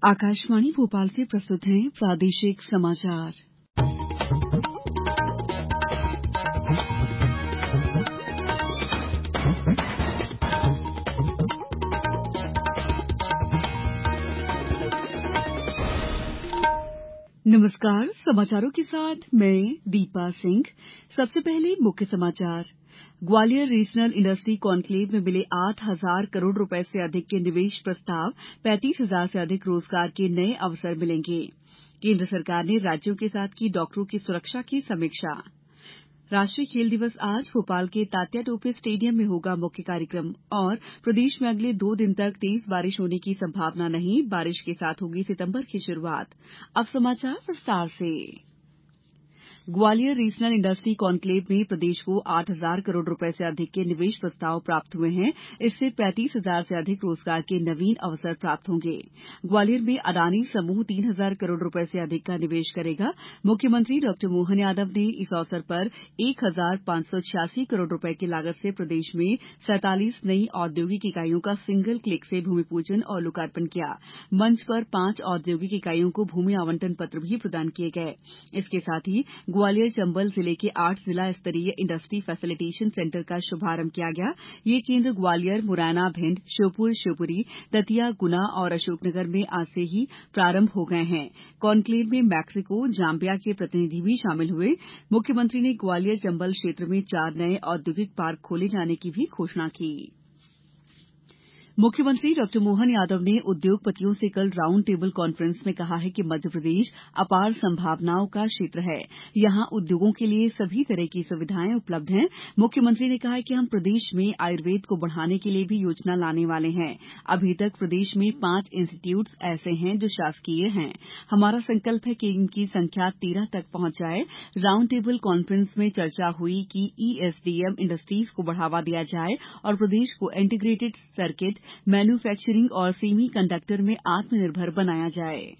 आकाशवाणी भोपाल से प्रस्तुत हैं प्रादेशिक समाचार। नमस्कार, समाचारों के साथ मैं दीपा सिंह। सबसे पहले मुख्य समाचार। ग्वालियर रीजनल इंडस्ट्री कॉन्क्लेव में मिले 8,000 करोड़ रुपए से अधिक के निवेश प्रस्ताव, 35,000 से अधिक रोजगार के नए अवसर मिलेंगे। केंद्र सरकार ने राज्यों के साथ की डॉक्टरों की सुरक्षा की समीक्षा। राष्ट्रीय खेल दिवस आज भोपाल के तात्या टोपे स्टेडियम में होगा मुख्य कार्यक्रम। और प्रदेश में अगले 2 दिन तक तेज बारिश होने की संभावना नहीं, बारिश के साथ होगी सितंबर की शुरुआत। अब समाचार विस्तार से। ग्वालियर रीजनल इंडस्ट्री कॉन्क्लेव में प्रदेश को 8,000 करोड़ रुपए से अधिक के निवेश प्रस्ताव प्राप्त हुए हैं। इससे 35,000 से अधिक रोजगार के नवीन अवसर प्राप्त होंगे। ग्वालियर में अडानी समूह 3,000 करोड़ रुपए से अधिक का निवेश करेगा। मुख्यमंत्री डॉ मोहन यादव ने इस अवसर पर 1,586 करोड़ रुपए की लागत से प्रदेश में 47 नई औद्योगिक इकाइयों का सिंगल क्लिक से भूमि पूजन और लोकार्पण किया। मंच पर 5 औद्योगिक इकाइयों को भूमि आवंटन पत्र भी प्रदान किए गए। इसके साथ ही ग्वालियर चंबल जिले के 8 जिला स्तरीय इंडस्ट्री फैसिलिटेशन सेंटर का शुभारंभ किया गया। ये केंद्र ग्वालियर, मुरैना, भिंड, श्योपुर, शिवपुरी, दतिया, गुना और अशोकनगर में आज से ही प्रारंभ हो गए हैं। कॉन्क्लेव में मैक्सिको, जाम्बिया के प्रतिनिधि भी शामिल हुए। मुख्यमंत्री ने ग्वालियर चंबल क्षेत्र में 4 नए औद्योगिक पार्क खोले जाने की भी घोषणा की। मुख्यमंत्री डॉ मोहन यादव ने उद्योगपतियों से कल राउंड टेबल कॉन्फ्रेंस में कहा है कि मध्यप्रदेश अपार संभावनाओं का क्षेत्र है। यहां उद्योगों के लिए सभी तरह की सुविधाएं उपलब्ध हैं। मुख्यमंत्री ने कहा कि हम प्रदेश में आयुर्वेद को बढ़ाने के लिए भी योजना लाने वाले हैं। अभी तक प्रदेश में 5 इंस्टीट्यूट ऐसे हैं जो शासकीय हैं। हमारा संकल्प है कि इनकी संख्या 13 तक पहुंच जाए। राउंड टेबल कॉन्फ्रेंस में चर्चा हुई कि ईएसडीएम इंडस्ट्रीज को बढ़ावा दिया जाए और प्रदेश को इंटीग्रेटेड सर्किट मैन्युफैक्चरिंग और सेमी कंडक्टर में आत्मनिर्भर बनाया जाए।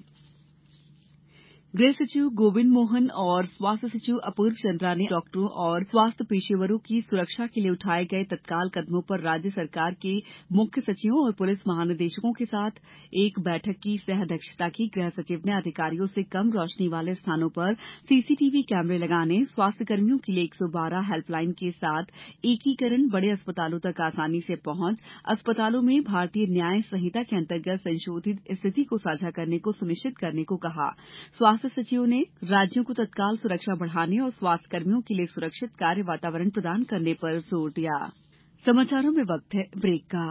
गृह सचिव गोविंद मोहन और स्वास्थ्य सचिव अपूर्व चंद्रा ने डॉक्टरों और स्वास्थ्य पेशेवरों की सुरक्षा के लिए उठाए गए तत्काल कदमों पर राज्य सरकार के मुख्य सचिवों और पुलिस महानिदेशकों के साथ एक बैठक की सह अध्यक्षता की। गृह सचिव ने अधिकारियों से कम रोशनी वाले स्थानों पर सीसीटीवी कैमरे लगाने, स्वास्थ्य कर्मियों के लिए 112 हेल्पलाइन के साथ एकीकरण, बड़े अस्पतालों तक आसानी से पहुंच, अस्पतालों में भारतीय न्याय संहिता के अंतर्गत संशोधित स्थिति को साझा करने को सुनिश्चित करने को कहा। स्वास्थ्य सचिव ने राज्यों को तत्काल सुरक्षा बढ़ाने और स्वास्थ्य कर्मियों के लिए सुरक्षित कार्य वातावरण प्रदान करने पर जोर दिया। समाचारों में वक्त है ब्रेक का।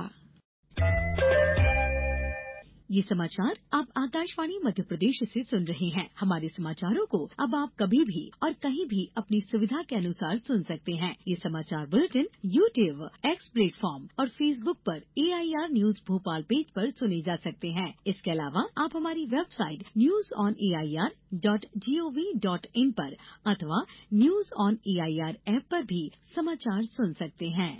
ये समाचार आप आकाशवाणी मध्य प्रदेश से सुन रहे हैं। हमारे समाचारों को अब आप कभी भी और कहीं भी अपनी सुविधा के अनुसार सुन सकते हैं। ये समाचार बुलेटिन YouTube, X प्लेटफॉर्म और Facebook पर AIR न्यूज भोपाल पेज पर सुने जा सकते हैं। इसके अलावा आप हमारी वेबसाइट newsonair.gov.in पर अथवा न्यूज ऑन AIR ऐप पर भी समाचार सुन सकते हैं।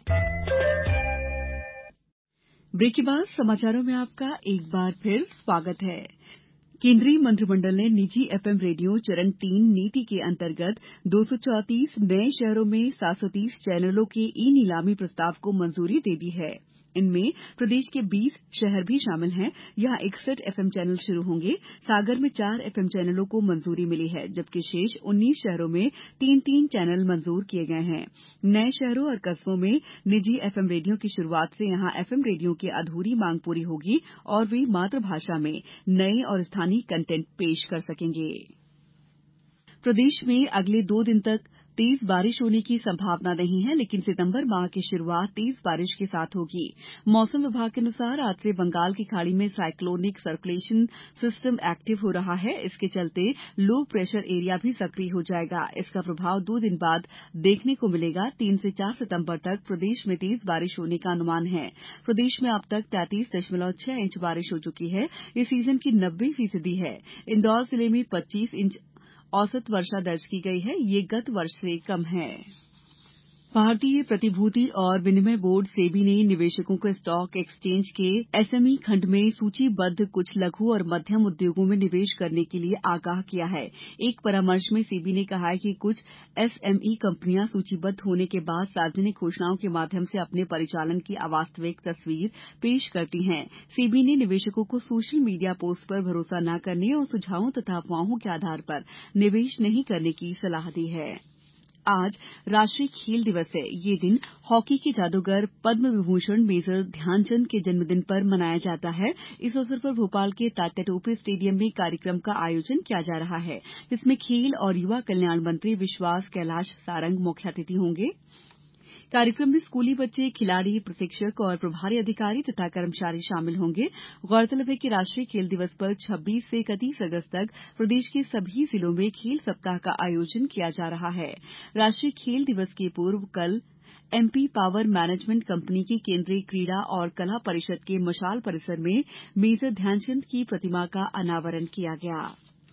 ब्रेक के बाद समाचारों में आपका एक बार फिर स्वागत है। केंद्रीय मंत्रिमंडल ने निजी एफएम रेडियो चरण 3 नीति के अंतर्गत 234 नए शहरों में 730 चैनलों के ई नीलामी प्रस्ताव को मंजूरी दे दी है। इनमें प्रदेश के 20 शहर भी शामिल हैं। यहां 61 एफएम चैनल शुरू होंगे। सागर में 4 एफएम चैनलों को मंजूरी मिली है, जबकि शेष 19 शहरों में 3-3 चैनल मंजूर किए गए हैं। नए शहरों और कस्बों में निजी एफएम रेडियो की शुरुआत से यहां एफएम रेडियो की अधूरी मांग पूरी होगी और वे मातृभाषा में नए और स्थानीय कंटेंट पेश कर सकेंगे। प्रदेश में अगले 2 दिन तक तेज बारिश होने की संभावना नहीं है, लेकिन सितंबर माह की शुरुआत तेज बारिश के साथ होगी। मौसम विभाग के अनुसार आज से बंगाल की खाड़ी में साइक्लोनिक सर्कुलेशन सिस्टम एक्टिव हो रहा है। इसके चलते लो प्रेशर एरिया भी सक्रिय हो जाएगा। इसका प्रभाव 2 दिन बाद देखने को मिलेगा। 3 से 4 सितंबर तक प्रदेश में तेज बारिश होने का अनुमान है। प्रदेश में अब तक 33.6 इंच बारिश हो चुकी है। ये सीजन की 90% है। इंदौर जिले में 25 इंच औसत वर्षा दर्ज की गई है। ये गत वर्ष से कम है। भारतीय प्रतिभूति और विनिमय बोर्ड सेबी ने निवेशकों को स्टॉक एक्सचेंज के एसएमई खंड में सूचीबद्ध कुछ लघु और मध्यम उद्योगों में निवेश करने के लिए आगाह किया है। एक परामर्श में सेबी ने कहा है कि कुछ एसएमई कंपनियां सूचीबद्ध होने के बाद सार्वजनिक घोषणाओं के माध्यम से अपने परिचालन की अवास्तविक तस्वीर पेश करती हैं। सेबी ने निवेशकों को सोशल मीडिया पोस्ट पर भरोसा न करने और सुझावों तथा अफवाहों के आधार पर निवेश नहीं करने की सलाह दी है। आज राष्ट्रीय खेल दिवस है। ये दिन हॉकी के जादूगर पद्म विभूषण मेजर ध्यानचंद के जन्मदिन पर मनाया जाता है। इस अवसर पर भोपाल के तात्या टोपे स्टेडियम में कार्यक्रम का आयोजन किया जा रहा है, जिसमें खेल और युवा कल्याण मंत्री विश्वास कैलाश सारंग मुख्य अतिथि होंगे। कार्यक्रम में स्कूली बच्चे, खिलाड़ी, प्रशिक्षक और प्रभारी अधिकारी तथा कर्मचारी शामिल होंगे। गौरतलब है कि राष्ट्रीय खेल दिवस पर 26 से 31 अगस्त तक प्रदेश के सभी जिलों में खेल सप्ताह का आयोजन किया जा रहा है। राष्ट्रीय खेल दिवस के पूर्व कल एमपी पावर मैनेजमेंट कंपनी की केंद्रीय क्रीड़ा और कला परिषद के मशाल परिसर में मेजर ध्यानचंद की प्रतिमा का अनावरण किया गया।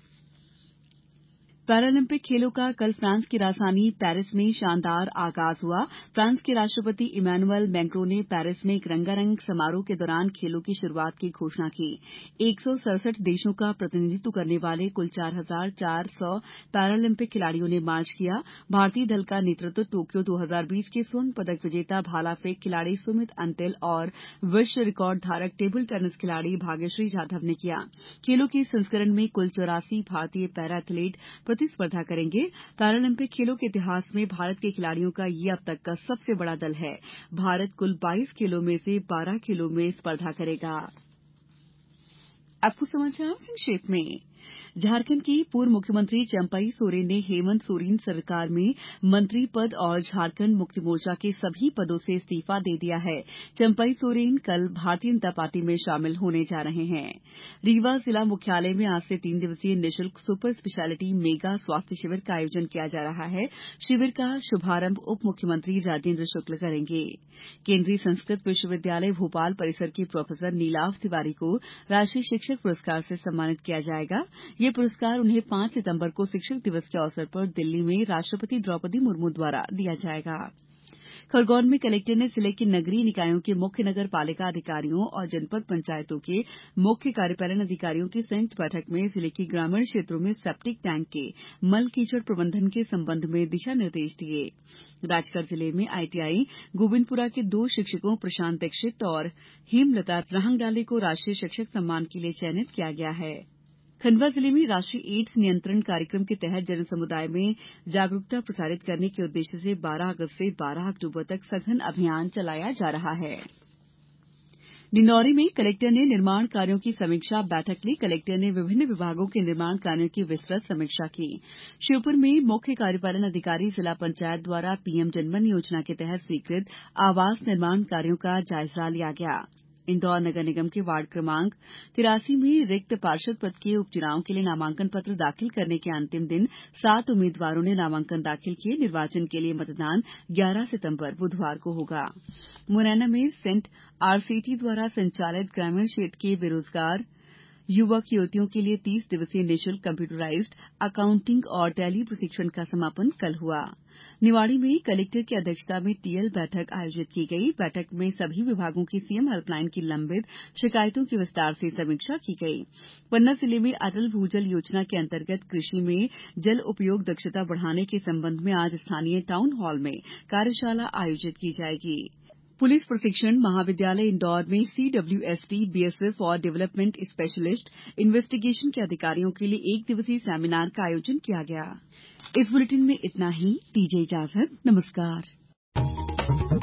पैरालंपिक खेलों का कल फ्रांस की राजधानी पेरिस में शानदार आगाज हुआ। फ्रांस के राष्ट्रपति इमैनुअल मैक्रों ने पेरिस में एक रंगारंग समारोह के दौरान खेलों की शुरुआत की घोषणा की। 167 देशों का प्रतिनिधित्व करने वाले कुल 4,400 पैरालंपिक खिलाड़ियों ने मार्च किया। भारतीय दल का नेतृत्व टोक्यो 2020 के स्वर्ण पदक विजेता भाला फेंक खिलाड़ी सुमित अंतिल और विश्व रिकॉर्ड धारक टेबल टेनिस खिलाड़ी भाग्यश्री जाधव ने किया। खेलों के इस संस्करण में कुल 84 भारतीय पैरा एथलीट प्रतिस्पर्धा करेंगे। पैरालंपिक खेलों के इतिहास में भारत के खिलाड़ियों का ये अब तक का सबसे बड़ा दल है। भारत कुल 22 खेलों में से 12 खेलों में स्पर्धा करेगा। अब कुछ समाचार संक्षेप में। झारखंड की पूर्व मुख्यमंत्री चंपई सोरेन ने हेमंत सोरेन सरकार में मंत्री पद और झारखंड मुक्ति मोर्चा के सभी पदों से इस्तीफा दे दिया है। चंपई सोरेन कल भारतीय जनता पार्टी में शामिल होने जा रहे हैं। रीवा जिला मुख्यालय में आज से 3 दिवसीय निःशुल्क सुपर स्पेशलिटी मेगा स्वास्थ्य शिविर का आयोजन किया जा रहा है। शिविर का शुभारंभ उप मुख्यमंत्री राजेंद्र शुक्ल करेंगे। केंद्रीय संस्कृत विश्वविद्यालय भोपाल परिसर की प्रोफेसर नीलाव तिवारी को राष्ट्रीय शिक्षक पुरस्कार से सम्मानित किया जाएगा। ये पुरस्कार उन्हें 5 सितंबर को शिक्षक दिवस के अवसर पर दिल्ली में राष्ट्रपति द्रौपदी मुर्मू द्वारा दिया जाएगा। खरगोन में कलेक्टर ने जिले के नगरीय निकायों के मुख्य नगर पालिका अधिकारियों और जनपद पंचायतों के मुख्य कार्यपालन अधिकारियों की संयुक्त बैठक में जिले के ग्रामीण क्षेत्रों में सेप्टिक टैंक के मल कीचड़ प्रबंधन के संबंध में दिशा निर्देश दिए। राजगढ़ जिले में आईटीआई गोविंदपुरा के 2 शिक्षकों प्रशांत दीक्षित और हेमलता राहंगडाले को राष्ट्रीय शिक्षक सम्मान के लिए चयनित किया गया है। खंडवा जिले में राष्ट्रीय एड्स नियंत्रण कार्यक्रम के तहत जन समुदाय में जागरूकता प्रसारित करने के उद्देश्य से 12 अगस्त से 12 अक्टूबर तक सघन अभियान चलाया जा रहा है। डिंडौरी में कलेक्टर ने निर्माण कार्यों की समीक्षा बैठक ली। कलेक्टर ने विभिन्न विभागों के निर्माण कार्यों की विस्तृत समीक्षा की। श्योपुर में मुख्य कार्यपालन अधिकारी जिला पंचायत द्वारा पीएम जनमन योजना के तहत स्वीकृत आवास निर्माण कार्यों का जायजा लिया गया। इंदौर नगर निगम के वार्ड क्रमांक 83 में रिक्त पार्षद पद के उपचुनाव के लिए नामांकन पत्र दाखिल करने के अंतिम दिन 7 उम्मीदवारों ने नामांकन दाखिल किए। निर्वाचन के लिए मतदान 11 सितंबर बुधवार को होगा। मुरैना में सेंट आरसीटी द्वारा संचालित ग्रामीण क्षेत्र के बेरोजगार युवक युवतियों के लिए 30 दिवसीय निःशुल्क कंप्यूटराइज्ड अकाउंटिंग और टैली प्रशिक्षण का समापन कल हुआ। निवाड़ी में कलेक्टर की अध्यक्षता में टीएल बैठक आयोजित की गई। बैठक में सभी विभागों की सीएम हेल्पलाइन की लंबित शिकायतों की विस्तार से समीक्षा की गई। पन्ना जिले में अटल भूजल योजना के अंतर्गत कृषि में जल उपयोग दक्षता बढ़ाने के संबंध में आज स्थानीय टाउन हॉल में कार्यशाला आयोजित की जाएगी। पुलिस प्रशिक्षण महाविद्यालय इंदौर में सीडब्ल्यूएसटी बीएसएफ और डेवलपमेंट स्पेशलिस्ट इन्वेस्टिगेशन के अधिकारियों के लिए 1 दिवसीय सेमिनार का आयोजन किया गया। इस बुलेटिन में इतना ही। दीजिए इजाजत। नमस्कार।